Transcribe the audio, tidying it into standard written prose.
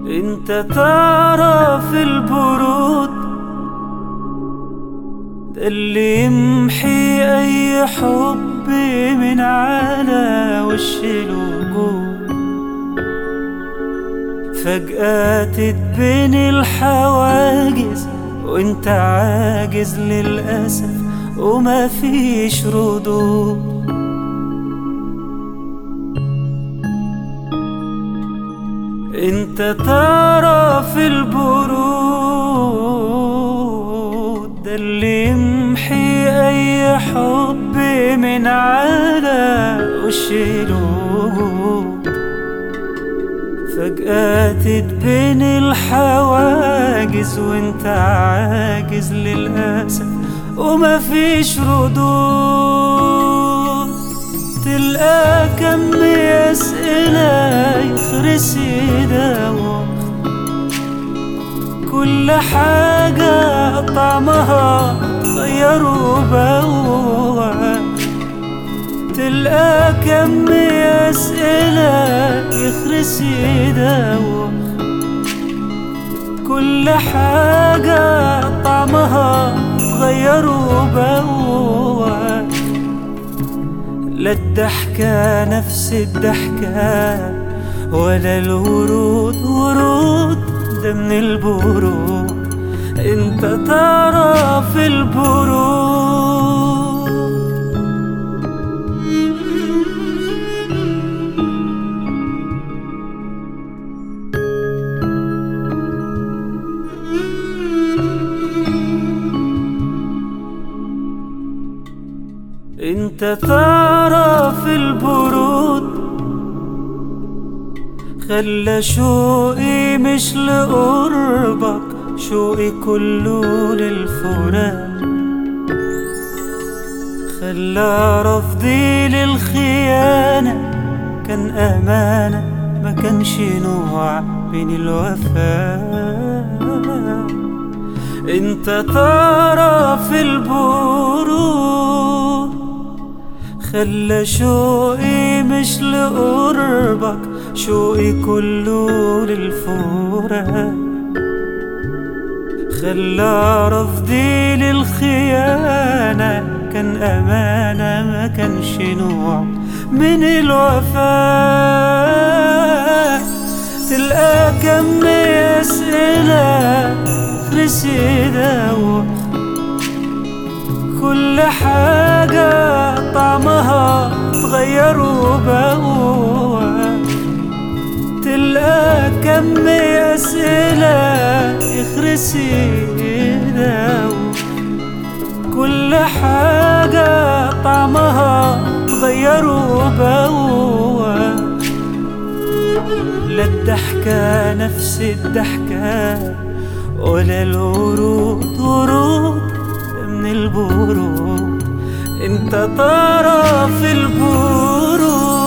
انت ترى في البرود ده اللي يمحي اي حب من على وش الوجود. فجأة تتبين الحواجز وانت عاجز للأسف وما فيش ردود. انت ترى في البرود ده اللي يمحي اي حب من على وش الوجود. فجأة تتبين الحواجز وانت عاجز للأسف وما فيش ردود. تلقى كم أسئلة يخرس يداوم، كل حاجة طعمها غير وبوع. تلقى كم أسئلة يخرس يداوم، كل حاجة طعمها غير وبوع. لا الضحكة نفس الضحكة ولا الورود ورود ده من البرود. انت ترى في البرود. انت ترى في البرود خلى شوقي مش لقربك، شوقي كله للفراق. خلى رفضي للخيانة كان أمانة، ما كانش نوع من الوفاء. انت ترى في البرود خلى شوقي مش لقربك، شوقي كله للفراق. خلى رفضي للخيانة كان أمانة، ما كانش نوع من الوفاء. تلقى كم أسئلة يخرس يداوم، كل حاجة طعمها تغير وبوع. تلقى كم أسئلة يخرس يداوم، كل حاجة طعمها تغير وبوع. لا الضحكة نفس الضحكة ولا الورود ورود من البرود. انت ترى في البرود.